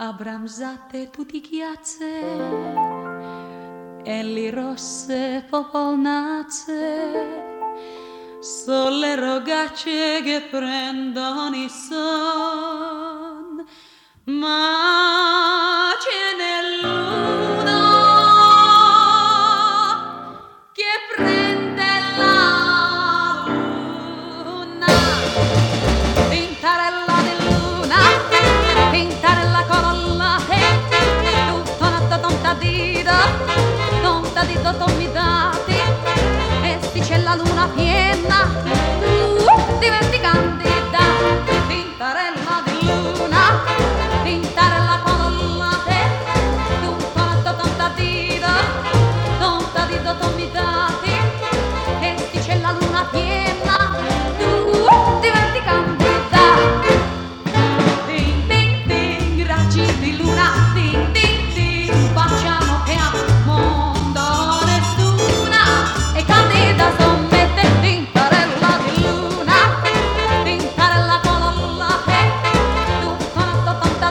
abramzate tutti chiazze e li rosse popolnazze, sono le rogacce che prendono il son, ma ce n'è l'uno che prende la luna, tintarella di luna, tintarella corollate, tutto natto tonta dito tommidati, e sti c'è la luna piena, diventi candida, tintarella di luna, tintarella corollate, tutto natto tonta dito tommidati, e sti c'è la luna piena, diventi candida. Ding ding ding, raggi di luna, ding ding ding, baciamo che a mondo nessuna è candida, sommette, tintarella di luna, tintarella colollate, tutto natto tonta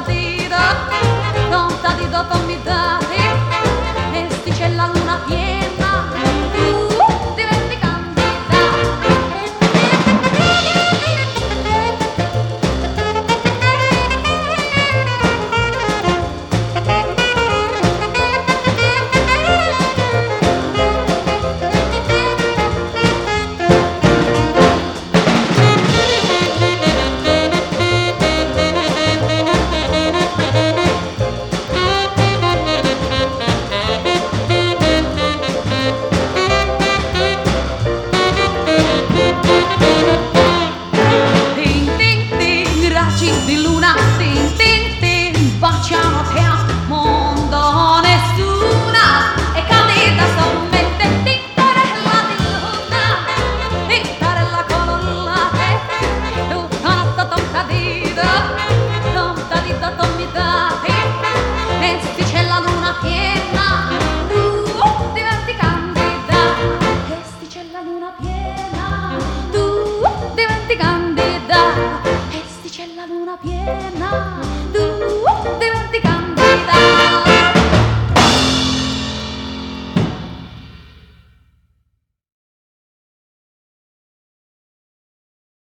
dito tommidati, e sti c'è la luna piena, diventi candida. Ding ding ding, raggi di luna, ding ding ding, baciamo che a mondo nessuna è candida, sommette, tintarella di luna, tintarella colollate, tutto natto tonta dito tommidati, e sti c'è la luna piena, diventi candida, e sti c'è la luna piena, diventi candida, e sti c'è la luna piena,